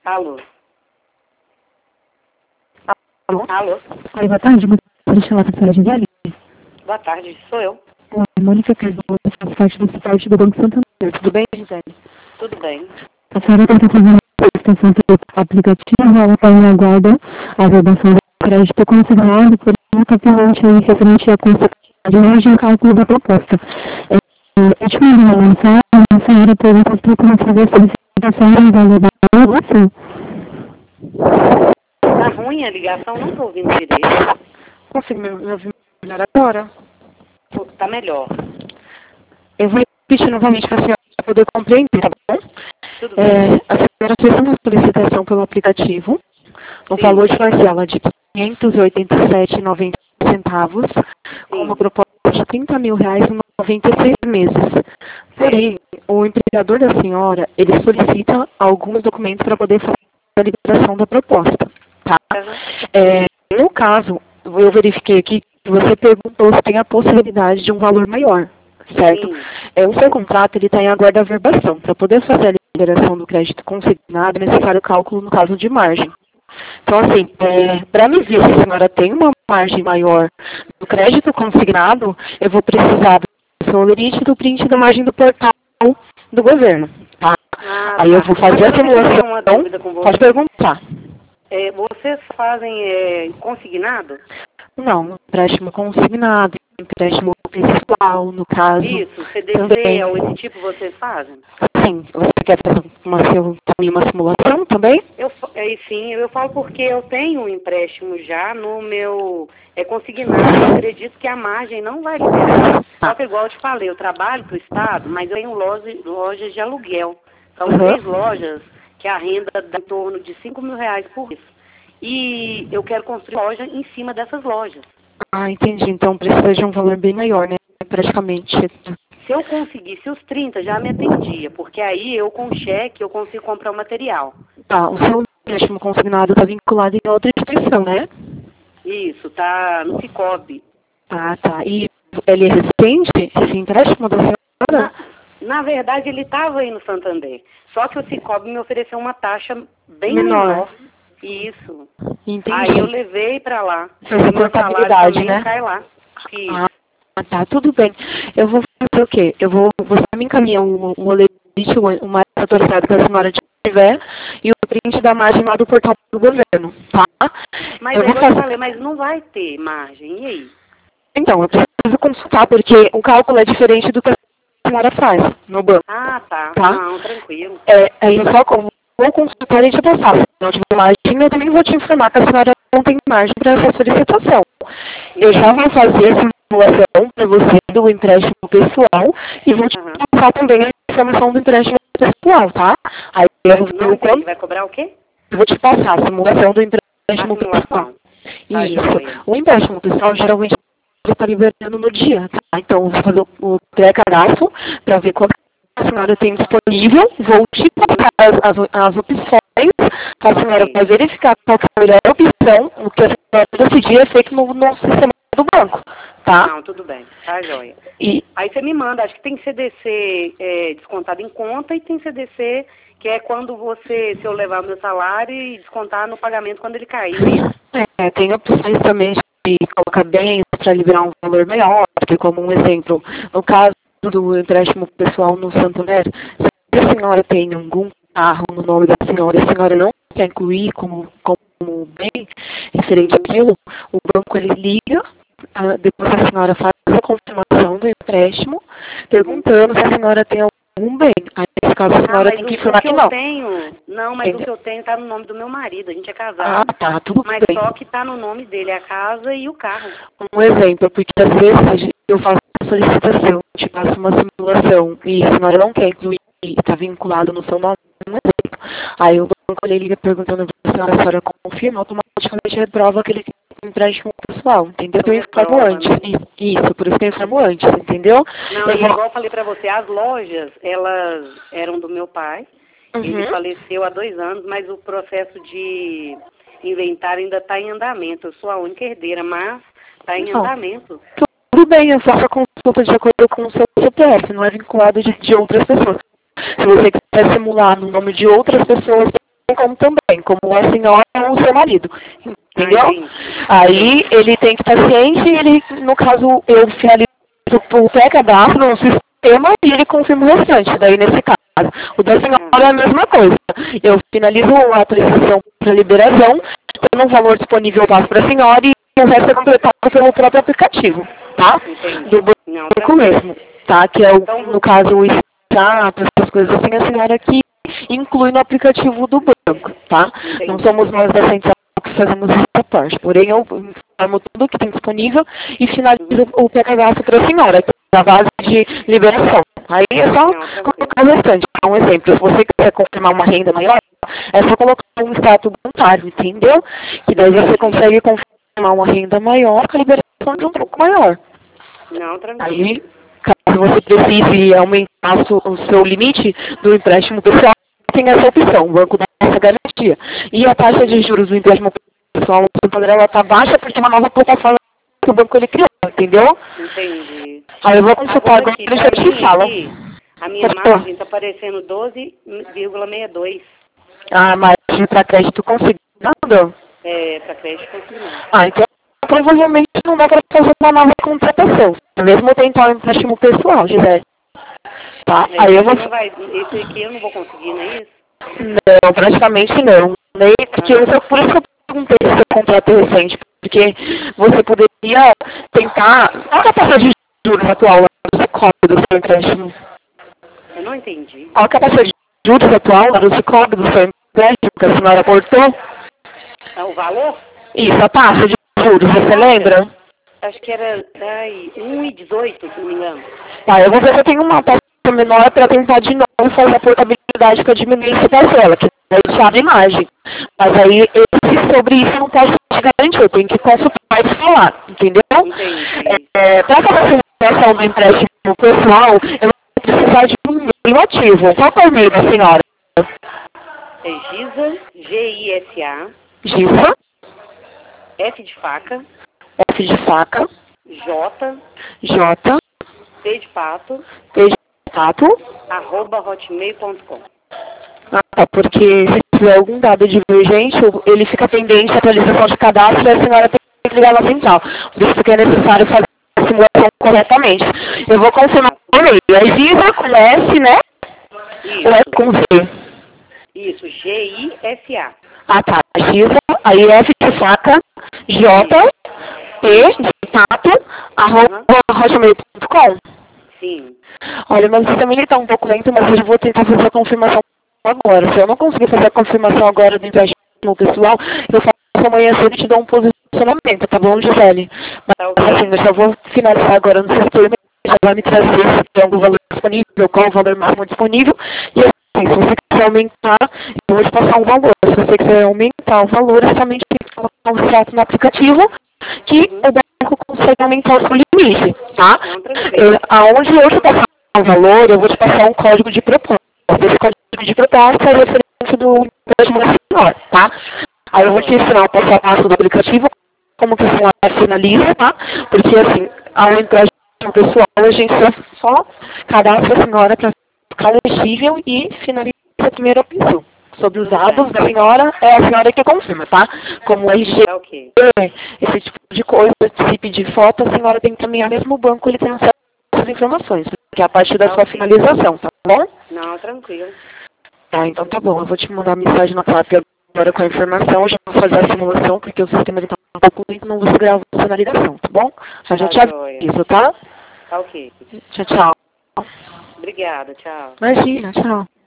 Alô? Alô? Alô? Oi, boa tarde. Deixa eu falar com a senhora Gisele. Boa tarde, sou eu. Oi, Mônica Cardoso, faço parte do suporte do Banco Santander. Tudo bem, Gisele? Tudo bem? A senhora está fazendo a solicitação pelo aplicativo, ela está em aguarda a verbação do crédito consignado, por exatamente aí referente à constatação de hoje e o cálculo da proposta. Eu te mandei uma mensagem, a senhora perguntou se eu como fazer a solicitação e validar a negócio. Tá ruim a ligação, não tô ouvindo direito. Consigo me ouvir melhor agora? Tá melhor. Eu vou repetir novamente para a senhora poder compreender, tá bom? Tudo bem. A senhora fez uma solicitação pelo aplicativo, o Sim. valor de parcela de R$ 587,90, com uma proposta de R$ 30 mil em 96 meses. Porém, o empregador da senhora, ele solicita alguns documentos para poder fazer a liberação da proposta, tá? No caso, eu verifiquei aqui que você perguntou se tem a possibilidade de um valor maior, certo? Sim. O seu contrato ele está em aguarda da verbação. Para poder fazer a liberação do crédito consignado, é necessário o cálculo no caso de margem. Então, assim, para me ver se a senhora tem uma margem maior do crédito consignado, eu vou precisar do seu limite do print da margem do portal do governo, tá? Aí eu vou fazer a simulação. Uma dúvida com você. Pode perguntar. Vocês fazem consignado? Não, empréstimo consignado, empréstimo pessoal, no caso. Isso, CDC, também. esse tipo vocês fazem? Sim, você quer fazer uma simulação também? Sim, eu falo porque eu tenho um empréstimo já no meu consignado. Eu acredito que a margem não vai liberar. Só que igual eu te falei, eu trabalho para o Estado, mas eu tenho lojas de aluguel. São 3 lojas que a renda dá em torno de R$ 5 mil por mês. E eu quero construir loja em cima dessas lojas. Ah, entendi. Então precisa de um valor bem maior, né? Praticamente. Se eu conseguisse os 30, já me atendia, porque aí eu com cheque eu consigo comprar o material. Tá, o seu empréstimo consignado está vinculado em outra instituição, né? Isso, tá no Cicobi. Ah, tá. E ele é recente, esse empréstimo da senhora? Na verdade, ele estava aí no Santander. Só que o Cicobi me ofereceu uma taxa bem menor. Isso. Entendi. Aí eu levei para lá. Essa portabilidade, né? Cai lá. Isso. Ah, tá, tudo bem. Eu vou fazer o quê? Você me encaminha o limite, o mais autorizado que a senhora tiver, e o print da margem lá do portal do governo, tá? Mas eu falei, mas não vai ter margem, e aí? Então, eu preciso consultar, porque o cálculo é diferente do que a senhora faz no banco. Ah, tá. Não, tranquilo. Aí eu só vou consultar e te passar. Se não tiver margem, eu também vou te informar que a senhora não tem margem para essa solicitação. Eu já vou fazer a simulação para você do empréstimo pessoal e vou te passar também a informação do empréstimo pessoal, tá? Aí vai cobrar o quê? Eu vou te passar a simulação do empréstimo pessoal. Isso. O empréstimo pessoal geralmente está liberando no dia, tá? Então, eu vou fazer o pré-cadastro para ver qual a senhora tem disponível. Vou te passar as opções. A senhora vai verificar qual é a melhor opção. O que a senhora decidir é feito no sistema do banco, tá? Não, tudo bem. Tá, joia. E aí você me manda, acho que tem CDC descontado em conta e tem CDC que é quando se eu levar o meu salário e descontar no pagamento quando ele cair. Tem opções também de colocar bens para liberar um valor maior, porque como um exemplo, no caso do empréstimo pessoal no Santander, se a senhora tem algum carro no nome da senhora e a senhora não quer incluir como bem referente àquilo, o banco ele liga, depois a senhora faz a confirmação do empréstimo, perguntando se a senhora tem algum bem. Aí, nesse caso, a senhora tem que informar que não. Mas o que eu tenho está no nome do meu marido, a gente é casado. Ah, tá, tudo bem. Mas só que está no nome dele, a casa e o carro. Um exemplo, porque às vezes eu faço uma solicitação, te passo uma simulação e a senhora não quer incluir e está vinculado no seu nome, um exemplo. Aí o banco ele liga perguntando para a senhora confirma, automaticamente reprova aquele empréstimo pessoal, entendeu? Eu informo antes. Isso, por isso que eu informo antes, entendeu? Não, igual eu falei para você, as lojas, elas eram do meu pai. Ele faleceu há 2 anos, mas o processo de inventário ainda está em andamento. Eu sou a única herdeira, mas está em andamento. Tudo bem, eu faço a consulta de acordo com o seu CPF, não é vinculado de outras pessoas. Se você quiser simular no nome de outras pessoas, como também, como a senhora ou o seu marido. Entendeu? Entendi. Aí ele tem que estar ciente e ele, no caso, eu finalizo o pré-cadastro no sistema e ele confirma o restante. Daí, nesse caso, o da senhora é a mesma coisa. Eu finalizo a autorização para liberação, tendo um valor disponível, eu passo para a senhora e o resto é completado pelo próprio aplicativo, tá? Entendi. Do Não, banco mesmo, tá? Que é, no caso, o SAP, essas coisas assim, a senhora que inclui no aplicativo do banco, tá? Entendi. Não somos nós da central que fazemos essa parte. Porém, eu informo tudo que tem disponível e finalizo o pré-cadastro para a senhora, que é a base de liberação. Aí é só colocar o restante. Um exemplo, se você quiser confirmar uma renda maior, é só colocar um status bancário, entendeu? Que daí você consegue confirmar uma renda maior com a liberação de um pouco maior. Não, tranquilo. Aí, caso você precise aumentar o seu limite do empréstimo pessoal, tem essa opção, o banco dá essa garantia. E a taxa de juros do empréstimo pessoal, ela está baixa porque é uma nova plataforma que o banco ele criou, entendeu? Entendi. Aí eu vou consultar agora Aqui, e já te falo. A minha margem está aparecendo 12,62. Ah, mas para crédito consignado? É, para crédito consignado. Ah, então provavelmente não dá para fazer uma nova contratação. Mesmo tentar um empréstimo pessoal, Gisele. Tá? Aí eu vou... Esse aqui eu não vou conseguir, não é isso? Não, praticamente não. Nem porque por isso que eu perguntei se seu contrato é recente, porque você poderia tentar. Qual que é a taxa de juros atual do Cicobi do seu empréstimo? Eu não entendi. Qual que é a taxa de juros atual do Cicobi do seu empréstimo que a senhora aportou? O valor? Isso, a taxa de juros, você lembra? Acho que era 1,18, se não me engano. Tá, eu vou ver se eu tenho uma taxa menor para tentar de novo fazer a portabilidade para diminuir essa parcela, que aí abre margem. Mas aí, sobre isso eu não posso te garantir, eu tenho que consultar e falar, entendeu? Entendi. Para essa situação do empréstimo pessoal, eu vou precisar de um e-mail ativo. Qual é o e-mail da senhora? É Gisa, G-I-S-A, Gisa, F de faca, F de faca, J, J, P de pato, P de pato, @hotmail.com. Ah, tá, porque se tiver algum dado divergente, ele fica pendente a atualização de cadastro e a senhora tem que ligar na central. Por isso que é necessário fazer a simulação corretamente. Eu vou confirmar o e-mail. É Gisa com S, né? Ou é com Z? Isso, G-I-S-A. Ah, tá. Gisa, aí F de faca, J, P de pato, @hotmail.com. Sim. Olha, meu sistema ele tá um pouco lento, mas eu vou tentar fazer a confirmação agora. Se eu não conseguir fazer a confirmação agora do empréstimo pessoal, eu faço amanhã cedo e te dou um posicionamento, tá bom, Gisele? Mas Tá ok. assim, eu já vou finalizar agora no sistema, já vai me trazer se tem algum valor disponível, qual o valor máximo disponível, e assim, se você quiser aumentar, eu vou te passar um valor. Se você quiser aumentar o valor, é somente tem que colocar um extrato no aplicativo, que o banco consegue aumentar o seu limite, tá? Não, tranquilo. Aonde eu te passar o valor, eu vou te passar um código de proposta. Esse código de proposta é a referência do empréstimo da senhora, tá? Aí eu vou te ensinar o passo a passo do aplicativo, como que a senhora finaliza, tá? Porque assim, ao empréstimo pessoal, a gente só cadastra a senhora para ficar elegível e finaliza a primeira opção. Sobre os dados da senhora, é a senhora que confirma, tá? Como RG, Tá ok. esse tipo de coisa, se pedir foto, a senhora tem que encaminhar mesmo o banco, ele tem acesso às informações, que é a partir da sua finalização, tá bom? Não, tranquilo. Tá, então tá bom, eu vou te mandar uma mensagem no WhatsApp agora com a informação, já vou fazer a simulação, porque o sistema ele tá um pouco lento, não vou segurar a finalização, tá bom? Já te aviso, tá? Tá ok. Tchau, tchau. Obrigada, tchau. Imagina, tchau.